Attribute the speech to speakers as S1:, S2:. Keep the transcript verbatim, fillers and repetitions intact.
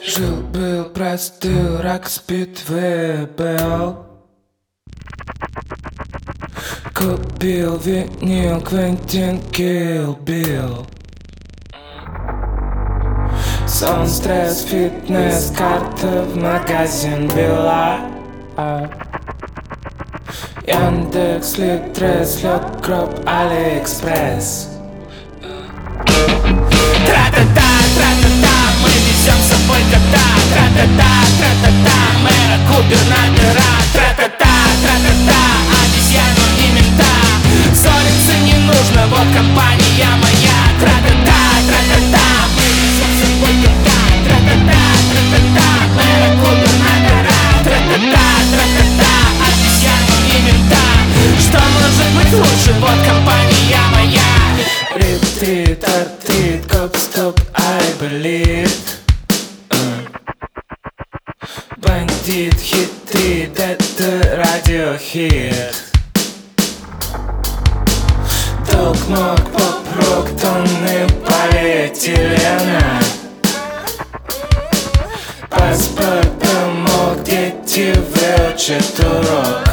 S1: Жил-был простой рак с битвы был. Купил винил Квентин Килл Билл. Сон, стресс, фитнес, карта в магазин била. Яндекс, Литрес, лёг, гроб, Алиэкспресс.
S2: Тра-та-та, тра-та-та, мы везем с собой кота. Тра-та-та, тра-та-та, мэра, губернатора. Тра-та-та, тра-та-та, обезьяну и мента. Ссориться не нужно, вот компания моя. Тра-та-та, тра-та-та, мы везем с собой кота. Тра-та-та, тра-та-та, мэра, губернатора. Тра-та-та, тра-та-та, обезьяну и мента. Что может быть лучше, вот компания моя.
S1: Ретрит, артрит, гоп-стоп, I believe. Бандит хитрит, это радиохит. Долг, мог, поп-рок, тонны полиэтилена. Паспорт помог, дети выучат урок.